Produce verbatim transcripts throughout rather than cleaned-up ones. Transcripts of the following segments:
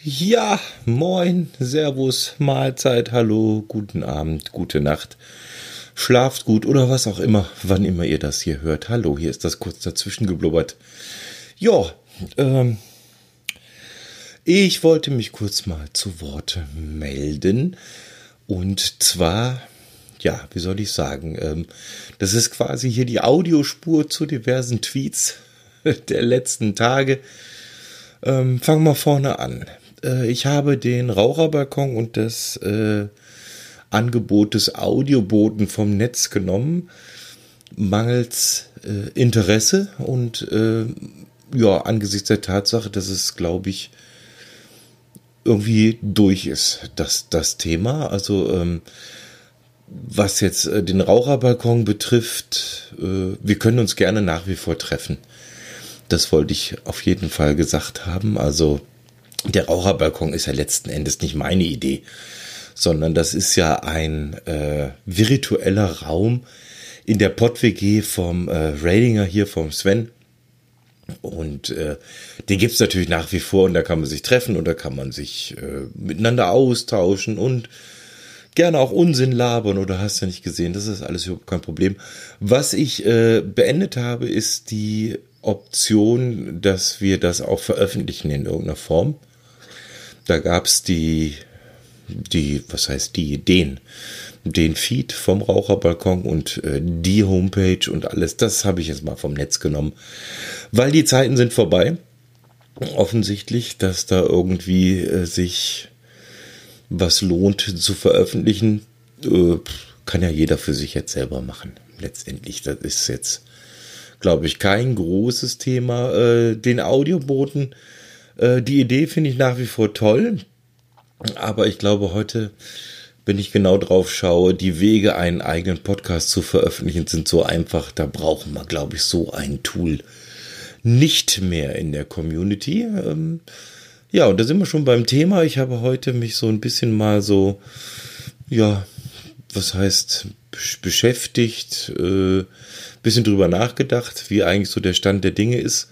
Ja, moin, Servus, Mahlzeit, hallo, guten Abend, gute Nacht. Schlaft gut oder was auch immer, wann immer ihr das hier hört. Hallo, hier ist das kurz dazwischen geblubbert. Ja, ähm, ich wollte mich kurz mal zu Wort melden. Und zwar, ja, wie soll ich sagen, ähm, das ist quasi hier die Audiospur zu diversen Tweets der letzten Tage. Ähm, fangen wir vorne an. Äh, ich habe den Raucherbalkon und das äh, Angebot des Audioboten vom Netz genommen, mangels äh, Interesse und äh, ja, angesichts der Tatsache, dass es, glaube ich, irgendwie durch ist, das, das Thema. Also ähm, was jetzt äh, den Raucherbalkon betrifft, äh, wir können uns gerne nach wie vor treffen. Das wollte ich auf jeden Fall gesagt haben. Also der Raucherbalkon ist ja letzten Endes nicht meine Idee, sondern das ist ja ein äh, virtueller Raum in der Pott-W G vom äh, Radinger hier, vom Sven. Und äh, den gibt's natürlich nach wie vor und da kann man sich treffen und da kann man sich äh, miteinander austauschen und gerne auch Unsinn labern oder hast du nicht gesehen, das ist alles überhaupt kein Problem. Was ich äh, beendet habe, ist die Option, dass wir das auch veröffentlichen in irgendeiner Form. Da gab's die, die, was heißt die, den, den Feed vom Raucherbalkon und äh, die Homepage und alles, das habe ich jetzt mal vom Netz genommen, weil die Zeiten sind vorbei. Offensichtlich, dass da irgendwie äh, sich was lohnt zu veröffentlichen, äh, kann ja jeder für sich jetzt selber machen. Letztendlich, das ist jetzt, glaube ich, kein großes Thema. Äh, den Audioboten, äh, die Idee finde ich nach wie vor toll, aber ich glaube, heute, wenn ich genau drauf schaue, die Wege, einen eigenen Podcast zu veröffentlichen, sind so einfach. Da brauchen wir, glaube ich, so ein Tool nicht mehr in der Community. Ähm, ja, und da sind wir schon beim Thema. Ich habe heute mich so ein bisschen mal so, ja, was heißt, beschäftigt, äh, bisschen drüber nachgedacht, wie eigentlich so der Stand der Dinge ist.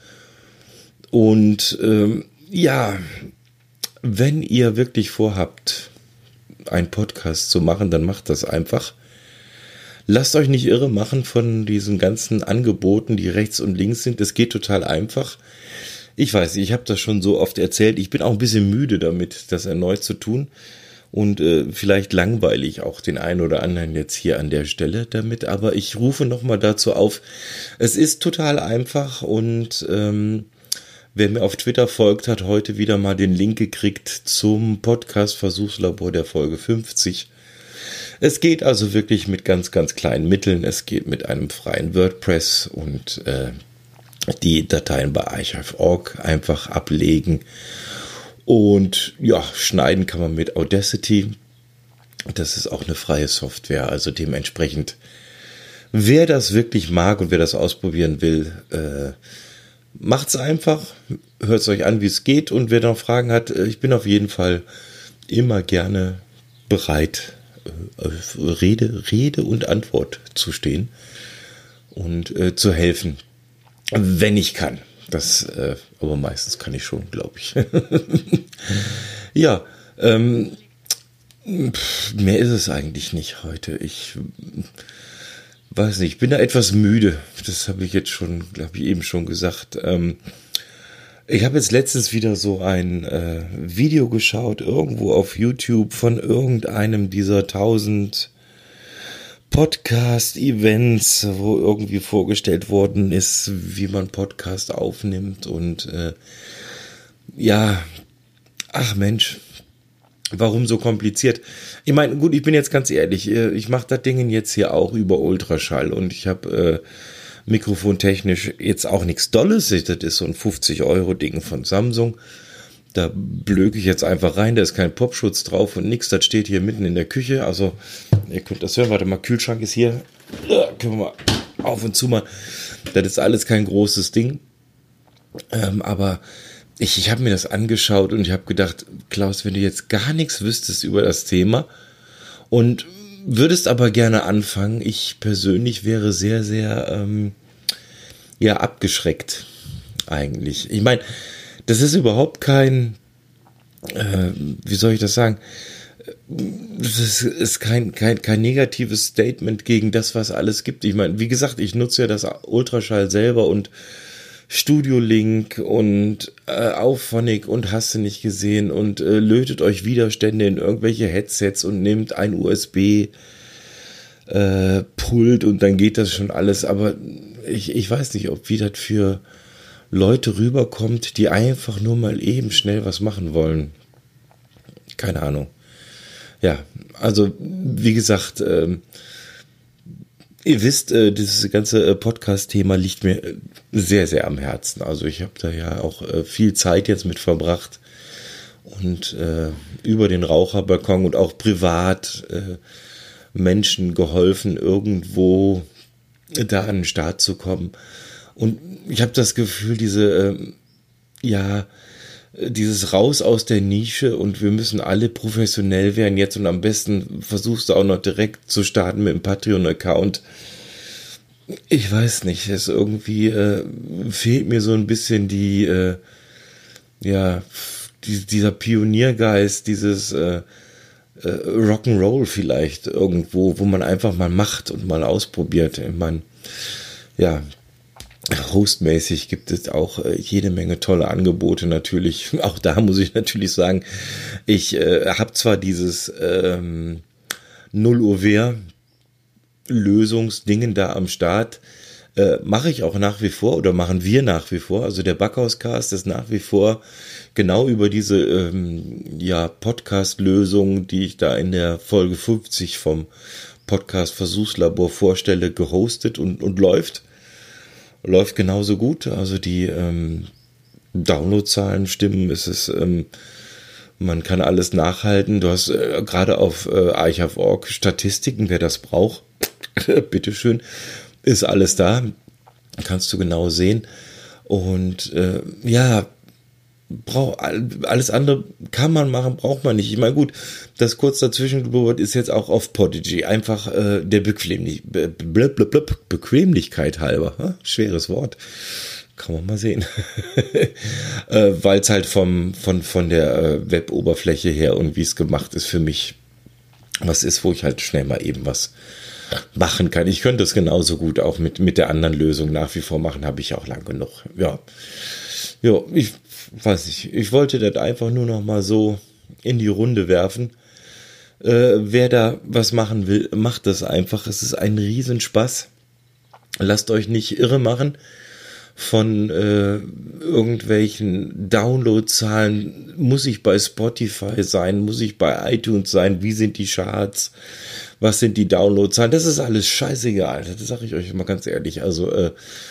Und ähm, ja, wenn ihr wirklich vorhabt, einen Podcast zu machen, dann macht das einfach. Lasst euch nicht irre machen von diesen ganzen Angeboten, die rechts und links sind. Es geht total einfach. Ich weiß, ich habe das schon so oft erzählt. Ich bin auch ein bisschen müde damit, das erneut zu tun. Und äh, vielleicht langweilig auch den einen oder anderen jetzt hier an der Stelle damit. Aber ich rufe nochmal dazu auf. Es ist total einfach und ähm, wer mir auf Twitter folgt, hat heute wieder mal den Link gekriegt zum Podcast Versuchslabor der Folge fünfzig. Es geht also wirklich mit ganz, ganz kleinen Mitteln. Es geht mit einem freien WordPress und äh, die Dateien bei archive punkt org einfach ablegen. Und ja, schneiden kann man mit Audacity. Das ist auch eine freie Software. Also dementsprechend, wer das wirklich mag und wer das ausprobieren will, äh, macht's einfach. Hört es euch an, wie es geht. Und wer noch Fragen hat, ich bin auf jeden Fall immer gerne bereit, Rede, Rede und Antwort zu stehen und äh, zu helfen, wenn ich kann. Das, äh, aber meistens kann ich schon, glaube ich. Ja, ähm, pff, mehr ist es eigentlich nicht heute. Ich weiß nicht, ich bin da etwas müde. Das habe ich jetzt schon, glaube ich, eben schon gesagt. Ähm, Ich habe jetzt letztens wieder so ein äh, Video geschaut, irgendwo auf YouTube von irgendeinem dieser tausend Podcast-Events, wo irgendwie vorgestellt worden ist, wie man Podcast aufnimmt und äh, ja, ach Mensch, warum so kompliziert? Ich meine, gut, ich bin jetzt ganz ehrlich, ich mache das Ding jetzt hier auch über Ultraschall und ich habe äh, mikrofontechnisch jetzt auch nichts Dolles. Das ist so ein fünfzig Euro Ding von Samsung. Da blöke ich jetzt einfach rein. Da ist kein Popschutz drauf und nichts. Das steht hier mitten in der Küche. Also, ihr könnt das hören. Warte mal, Kühlschrank ist hier. Da können wir mal auf und zu machen. Das ist alles kein großes Ding. Ähm, aber ich, ich habe mir das angeschaut und ich habe gedacht, Klaus, wenn du jetzt gar nichts wüsstest über das Thema und würdest aber gerne anfangen. Ich persönlich wäre sehr, sehr ähm, ja, abgeschreckt eigentlich. Ich meine, das ist überhaupt kein äh, wie soll ich das sagen? Das ist kein, kein, kein negatives Statement gegen das, was alles gibt. Ich meine, wie gesagt, ich nutze ja das Ultraschall selber und Studio Link und äh, Auphonic und hast du nicht gesehen und äh, lötet euch Widerstände in irgendwelche Headsets und nehmt ein U S B äh, Pult und dann geht das schon alles. Aber ich, ich weiß nicht, ob wie das für Leute rüberkommt, die einfach nur mal eben schnell was machen wollen. Keine Ahnung. Ja, also wie gesagt, ähm, ihr wisst, äh, dieses ganze äh, Podcast-Thema liegt mir äh, sehr, sehr am Herzen. Also ich habe da ja auch äh, viel Zeit jetzt mit verbracht und äh, über den Raucherbalkon und auch privat äh, Menschen geholfen, irgendwo da an den Start zu kommen. Und ich habe das Gefühl, diese, äh, ja, dieses Raus aus der Nische und wir müssen alle professionell werden jetzt und am besten versuchst du auch noch direkt zu starten mit dem Patreon-Account. Ich weiß nicht, es irgendwie äh, fehlt mir so ein bisschen die, äh, ja, die, dieser Pioniergeist, dieses äh, äh, Rock'n'Roll vielleicht irgendwo, wo man einfach mal macht und mal ausprobiert. Ich meine, ja, hostmäßig gibt es auch äh, jede Menge tolle Angebote natürlich. Auch da muss ich natürlich sagen, ich äh, habe zwar dieses ähm, null Uhr Wehr Lösungsdingen da am Start, äh, mache ich auch nach wie vor oder machen wir nach wie vor. Also der Backhauscast ist nach wie vor genau über diese ähm, ja, Podcast-Lösung, die ich da in der Folge fünfzig vom Podcast Versuchslabor vorstelle, gehostet und, und läuft. Läuft genauso gut, also die ähm, Downloadzahlen stimmen, es ist, ähm, man kann alles nachhalten. Du hast äh, gerade auf äh, archive punkt org Statistiken, wer das braucht, bitteschön, ist alles da, kannst du genau sehen. Und äh, ja, brauch, alles andere kann man machen, braucht man nicht. Ich meine, gut, das kurz dazwischen geblubbert ist jetzt auch auf Podigy. Einfach äh, der Bequemlich, Be blub, blub, blub, Bequemlichkeit halber. Hm? Schweres Wort. Kann man mal sehen. äh, Weil es halt vom, von, von der äh, Web-Oberfläche her und wie es gemacht ist für mich was ist, wo ich halt schnell mal eben was machen kann. Ich könnte es genauso gut auch mit, mit der anderen Lösung nach wie vor machen, habe ich auch lang genug. Ja, ja, ich weiß nicht, ich wollte das einfach nur noch mal so in die Runde werfen. Äh, wer da was machen will, macht das einfach. Es ist ein Riesenspaß. Lasst euch nicht irre machen von äh, irgendwelchen Downloadzahlen. Muss ich bei Spotify sein? Muss ich bei iTunes sein? Wie sind die Charts? Was sind die Downloadzahlen? Das ist alles scheißegal. Das sage ich euch mal ganz ehrlich. Also äh,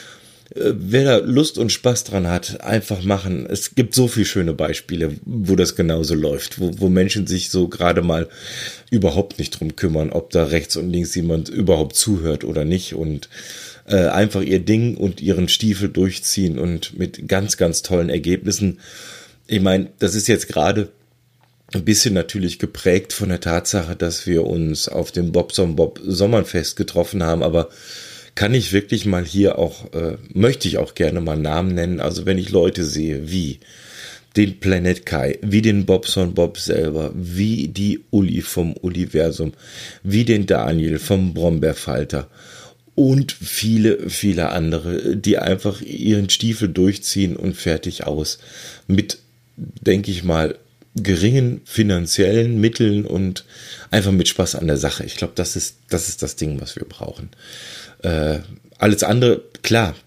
wer da Lust und Spaß dran hat, einfach machen. Es gibt so viele schöne Beispiele, wo das genauso läuft, wo, wo Menschen sich so gerade mal überhaupt nicht drum kümmern, ob da rechts und links jemand überhaupt zuhört oder nicht und äh, einfach ihr Ding und ihren Stiefel durchziehen und mit ganz, ganz tollen Ergebnissen. Ich meine, das ist jetzt gerade ein bisschen natürlich geprägt von der Tatsache, dass wir uns auf dem Bobson Bob Sommerfest getroffen haben, aber kann ich wirklich mal hier auch, äh, möchte ich auch gerne mal Namen nennen, also wenn ich Leute sehe, wie den Planet Kai, wie den Bobson Bob selber, wie die Uli vom Universum, wie den Daniel vom Brombeerfalter und viele, viele andere, die einfach ihren Stiefel durchziehen und fertig aus. Mit, denke ich mal, geringen finanziellen Mitteln und einfach mit Spaß an der Sache. Ich glaube, das ist, das ist das Ding, was wir brauchen. Äh, alles andere, klar,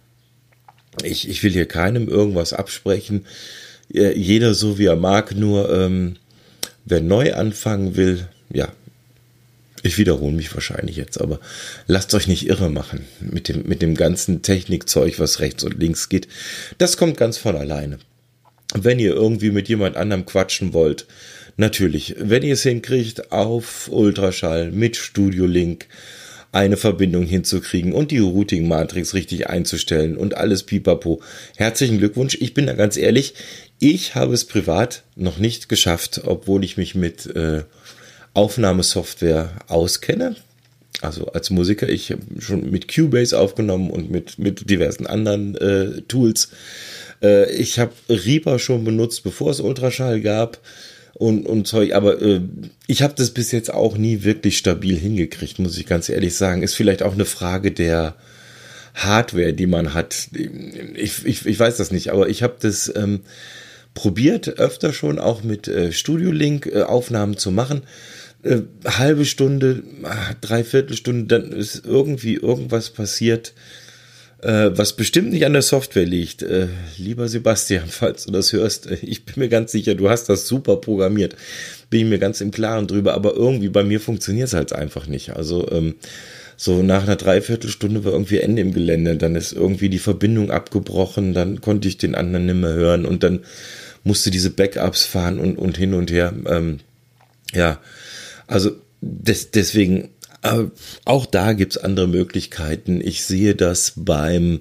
ich, ich will hier keinem irgendwas absprechen. Äh, jeder so wie er mag, nur ähm, wer neu anfangen will, ja, ich wiederhole mich wahrscheinlich jetzt, aber lasst euch nicht irre machen mit dem, mit dem ganzen Technikzeug, was rechts und links geht. Das kommt ganz von alleine. Wenn ihr irgendwie mit jemand anderem quatschen wollt, natürlich, wenn ihr es hinkriegt, auf Ultraschall mit Studio Link eine Verbindung hinzukriegen und die Routing-Matrix richtig einzustellen und alles pipapo. Herzlichen Glückwunsch. Ich bin da ganz ehrlich, ich habe es privat noch nicht geschafft, obwohl ich mich mit äh, Aufnahmesoftware auskenne. Also als Musiker, ich habe schon mit Cubase aufgenommen und mit, mit diversen anderen äh, Tools. Äh, ich habe Reaper schon benutzt, bevor es Ultraschall gab. und, und Zeug. Aber äh, ich habe das bis jetzt auch nie wirklich stabil hingekriegt, muss ich ganz ehrlich sagen. Ist vielleicht auch eine Frage der Hardware, die man hat. Ich, ich, ich weiß das nicht, aber ich habe das ähm, probiert, öfter schon auch mit äh, Studio Link äh, Aufnahmen zu machen. Äh, halbe Stunde, dreiviertel Stunde, dann ist irgendwie irgendwas passiert, äh, was bestimmt nicht an der Software liegt. Äh, lieber Sebastian, falls du das hörst, äh, ich bin mir ganz sicher, du hast das super programmiert. Bin ich mir ganz im Klaren drüber, aber irgendwie bei mir funktioniert es halt einfach nicht. Also ähm, so nach einer Dreiviertelstunde war irgendwie Ende im Gelände, dann ist irgendwie die Verbindung abgebrochen, dann konnte ich den anderen nicht mehr hören und dann musste diese Backups fahren und, und hin und her. Ähm, ja, also des, deswegen, äh, auch da gibt's andere Möglichkeiten. Ich sehe das beim,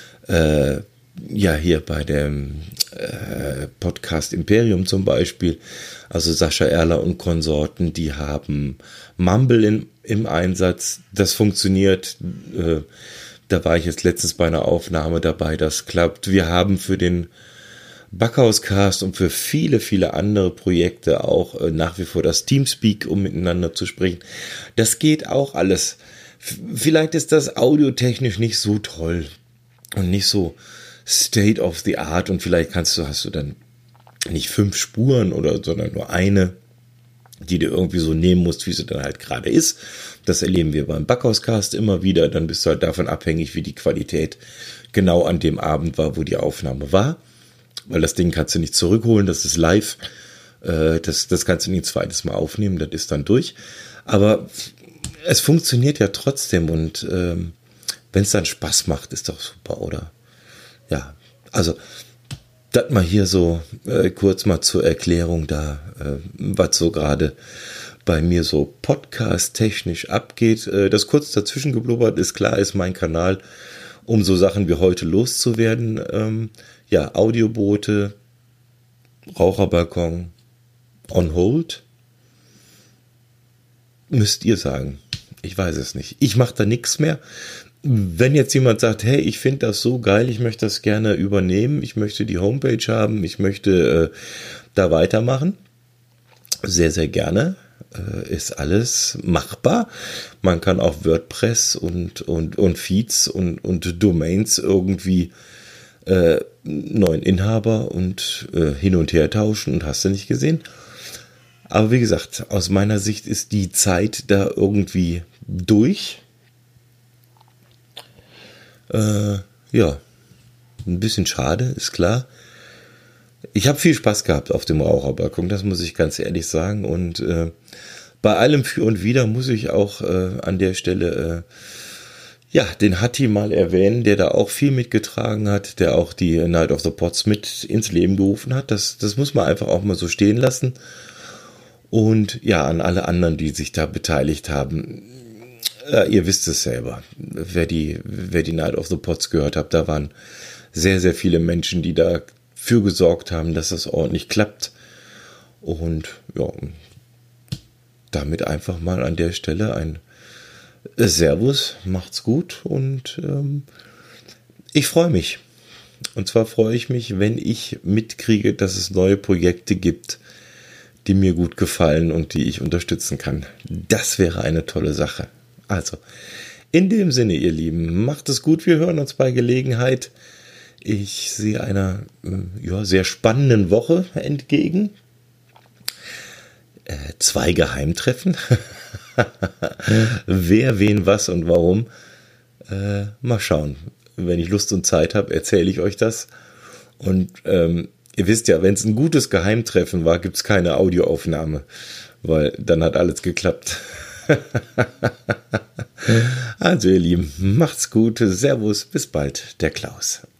äh, ja hier bei dem äh, Podcast Imperium zum Beispiel, also Sascha Erler und Konsorten, die haben Mumble in, im Einsatz, das funktioniert. Äh, da war ich jetzt letztens bei einer Aufnahme dabei, das klappt. Wir haben für den Backhauscast und für viele, viele andere Projekte auch äh, nach wie vor das Teamspeak, um miteinander zu sprechen. Das geht auch alles. F- vielleicht ist das audiotechnisch nicht so toll und nicht so state of the art und vielleicht kannst du, hast du dann nicht fünf Spuren oder, sondern nur eine, die du irgendwie so nehmen musst, wie sie dann halt gerade ist. Das erleben wir beim Backhauscast immer wieder. Dann bist du halt davon abhängig, wie die Qualität genau an dem Abend war, wo die Aufnahme war. Weil das Ding kannst du nicht zurückholen, das ist live. Äh, das, das kannst du nie ein zweites Mal aufnehmen, das ist dann durch. Aber es funktioniert ja trotzdem und ähm, wenn es dann Spaß macht, ist doch super, oder? Ja, also das mal hier so äh, kurz mal zur Erklärung da, äh, was so gerade bei mir so podcast-technisch abgeht. Äh, das kurz dazwischen geblubbert ist klar, ist mein Kanal, um so Sachen wie heute loszuwerden. Ähm, ja, Audioboote, Raucherbalkon, on hold. Müsst ihr sagen. Ich weiß es nicht. Ich mache da nichts mehr. Wenn jetzt jemand sagt, hey, ich finde das so geil, ich möchte das gerne übernehmen, ich möchte die Homepage haben, ich möchte äh, da weitermachen, sehr, sehr gerne, äh, ist alles machbar. Man kann auch WordPress und, und, und Feeds und, und Domains irgendwie äh, neuen Inhaber und äh, hin und her tauschen und hast du nicht gesehen. Aber wie gesagt, aus meiner Sicht ist die Zeit da irgendwie durch. Äh, ja, ein bisschen schade, ist klar. Ich habe viel Spaß gehabt auf dem Raucherbalkon, das muss ich ganz ehrlich sagen. Und äh, bei allem für und wider muss ich auch äh, an der Stelle äh, ja den Hatti mal erwähnen, der da auch viel mitgetragen hat, der auch die Night of the Pots mit ins Leben gerufen hat. Das, das muss man einfach auch mal so stehen lassen. Und ja, an alle anderen, die sich da beteiligt haben. Äh, ihr wisst es selber, wer die, wer die Night of the Pots gehört hat, da waren sehr, sehr viele Menschen, die dafür gesorgt haben, dass das ordentlich klappt. Und ja, damit einfach mal an der Stelle ein Servus, macht's gut und ähm, ich freue mich. Und zwar freue ich mich, wenn ich mitkriege, dass es neue Projekte gibt, die mir gut gefallen und die ich unterstützen kann. Das wäre eine tolle Sache. Also, in dem Sinne, ihr Lieben, macht es gut. Wir hören uns bei Gelegenheit. Ich sehe einer ja, sehr spannenden Woche entgegen. Äh, zwei Geheimtreffen. Wer, wen, was und warum. Äh, mal schauen. Wenn ich Lust und Zeit habe, erzähle ich euch das. Und ähm, ihr wisst ja, wenn es ein gutes Geheimtreffen war, gibt es keine Audioaufnahme, weil dann hat alles geklappt. Also ihr Lieben, macht's gut, Servus, bis bald, der Klaus.